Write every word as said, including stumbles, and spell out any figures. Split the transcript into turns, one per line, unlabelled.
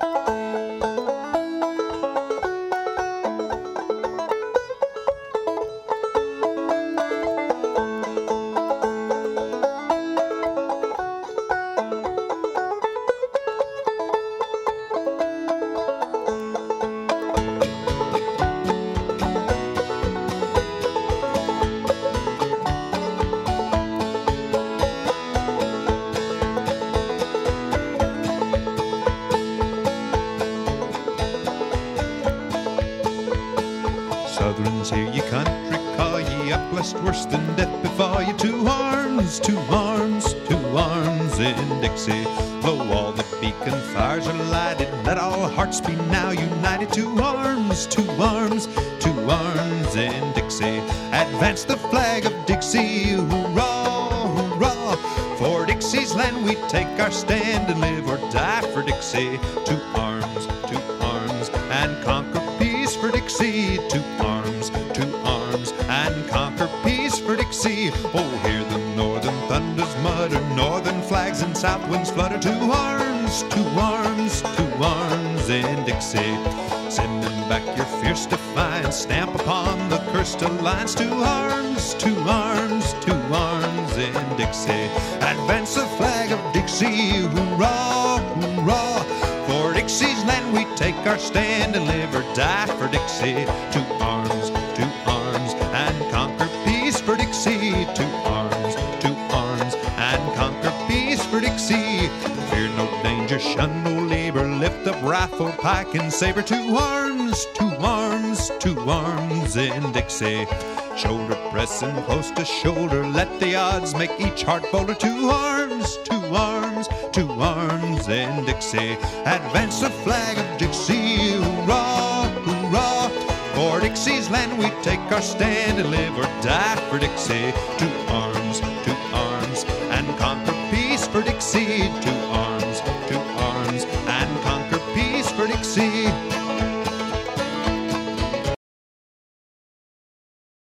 Southrons, hear ye country call ye, up blessed worse than death befall ye. Two arms, two arms, two arms in Dixie. Lo, all the beacon fires are lighted, let all hearts be now united. Two arms, two arms, two arms in Dixie. Advance the flag of Dixie, hoorah, hoorah. For Dixie's land we take our stand and live or die for Dixie. Two arms, two arms, and conquer peace for Dixie. Two arms, two arms, and conquer peace for Dixie. Oh, hear the northern thunders mutter, northern flags and south winds flutter. Two arms, two arms, two arms in Dixie. Sending back your fierce defiance, stamp upon the cursed alliance. Two arms, two arms, two arms in Dixie. Advance the flag of Dixie, hoorah, hoorah. For Dixie's land we take our stand and live or die for Dixie. Two arms, two arms, and conquer peace for Dixie. Two arms, two arms, and conquer peace for Dixie. Fear no danger, shun no labor, lift up rifle, pike, and saber. Two arms, two arms, two arms in Dixie. Shoulder pressing close to shoulder, let the odds make each heart bolder. Two arms, two arms, two arms in Dixie. Advance the flag of Dixie, hoorah, hoorah. For Dixie's land we take our stand and live or die for Dixie. Two arms, two arms, and conquer peace for Dixie. Two